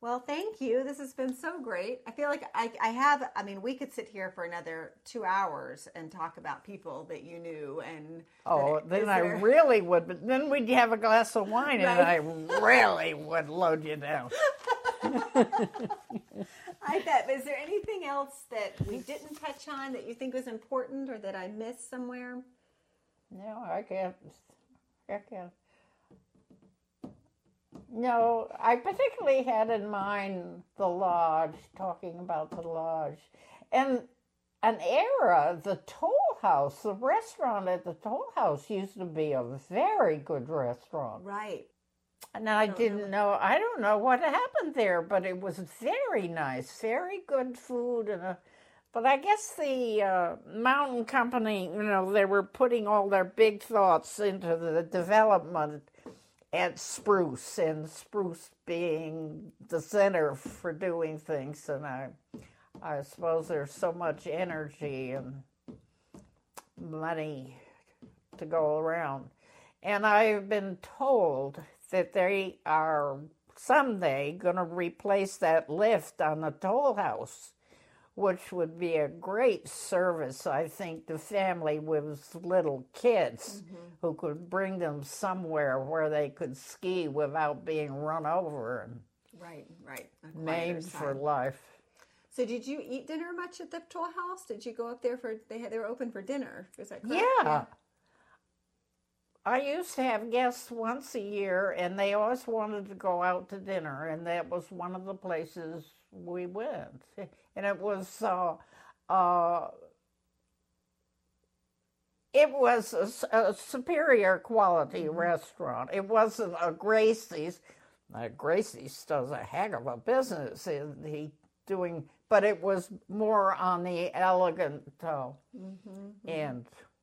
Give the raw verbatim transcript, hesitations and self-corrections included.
Well, thank you. This has been so great. I feel like I, I have, I mean, we could sit here for another two hours and talk about people that you knew. And Oh, that, then I there... really would, but then we'd have a glass of wine and right. I really would load you down. I bet. Is there anything else that we didn't touch on that you think was important or that I missed somewhere? No, I can't. I can't. No, I particularly had in mind the lodge, talking about the lodge. And an era, the Toll House, the restaurant at the Toll House used to be a very good restaurant. Right. And I, I didn't know. know, I don't know what happened there, but it was very nice, very good food. and a, But I guess the uh, Mountain Company, you know, they were putting all their big thoughts into the development at Spruce, and Spruce being the center for doing things. And I, I suppose there's so much energy and money to go around. And I've been told that they are someday going to replace that lift on the Toll House, which would be a great service, I think, to family with little kids mm-hmm. who could bring them somewhere where they could ski without being run over and right, right. maimed for life. So did you eat dinner much at the Toll House? Did you go up there for, they had, they were open for dinner, is that correct? Yeah. yeah. I used to have guests once a year, and they always wanted to go out to dinner, and that was one of the places we went. And it was, uh, uh, it was a, a superior quality mm-hmm. restaurant. It wasn't a Gracie's. Now, Gracie's does a heck of a business. He doing, but it was more on the elegant uh, mm-hmm. end.